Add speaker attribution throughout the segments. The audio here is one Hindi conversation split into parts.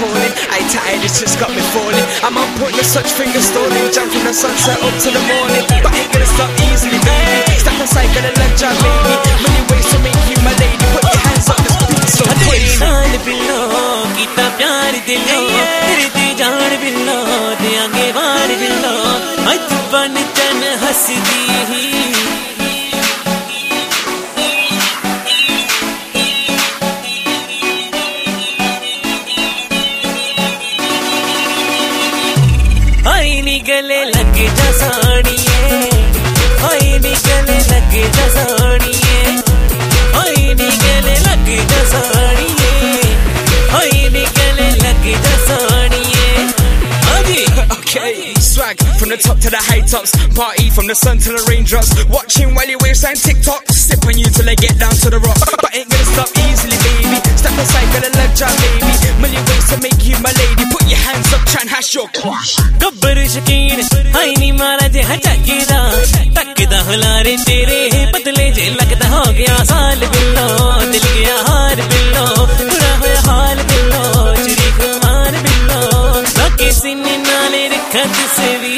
Speaker 1: calling. I tired, it's just got me falling. I'm on point, no such thing as stalling. Jump from the sunset up to the morning, but ain't gonna stop easily, baby. Step aside, gonna let job, baby. Many ways to make you my lady. Put your hands up, this beat so crazy.
Speaker 2: नाल बिल्लो कीता प्यार दिलो तेरे ते जान बिल्लो ते आगे वार बिल्लो आई तू बन चन हसदी आई नी गले लग जा साड़िए आई नी गले लग जा साड़िए आई नी गले लग जा साड़िए आई नी गले लग जा साड़िए
Speaker 1: Okay, swag from the top to the high tops. Party from the sun to the raindrops. Watching while you waistline TikTok. Sip on you till I get down to the rock. But ain't gonna stop easily, baby. Step aside, gonna let job, baby. Million ways to make you my lady. Put your hands up, try and hash your crush.
Speaker 2: Gabbar शकीन आई नी मारा जे हटकेदा तकदा हुलारे तेरे पतले जे लगदा हो गया साल बिल्लो दिल गया हार बिल्लो बुरा होया हाल बिल्लो चुरी कुमार बिल्लो बाकी सीने नाले रखा तस्वीर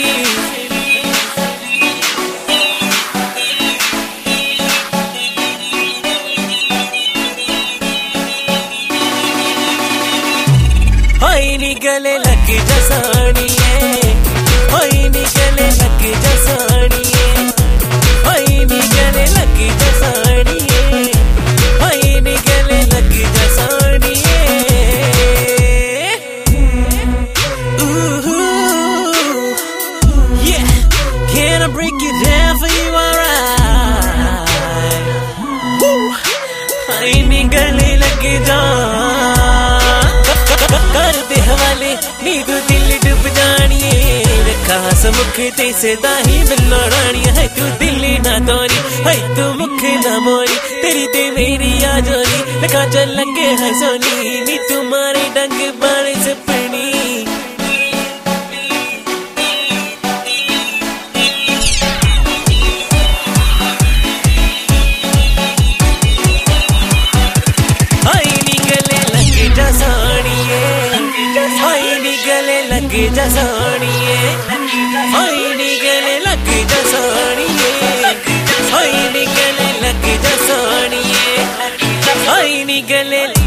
Speaker 2: आई नी गले लग जा साड़िए आई नी गले लग जा साड़िए आई नी गले लग जा साड़िए आई नी गले लग जा साड़िए yeah can I break it down for you alright आई नी गले लग जा कर दे हवाले नी तू दिल डूब जानिए रखा समुख ते सदा ही बिल्लो रानिया है तू दिल ना तोरी है तू मुख ना मोरी तेरी ते मेरी आ जोरी लगा चल लगे है सोनी नी तुम्हारे डंग बारे सपनी आई नी गले लग जा साड़िए आई नी गले लग जा साड़िए आई नी गले लग जा साड़िए आई नी गले लग जा साड़िए आई नी गले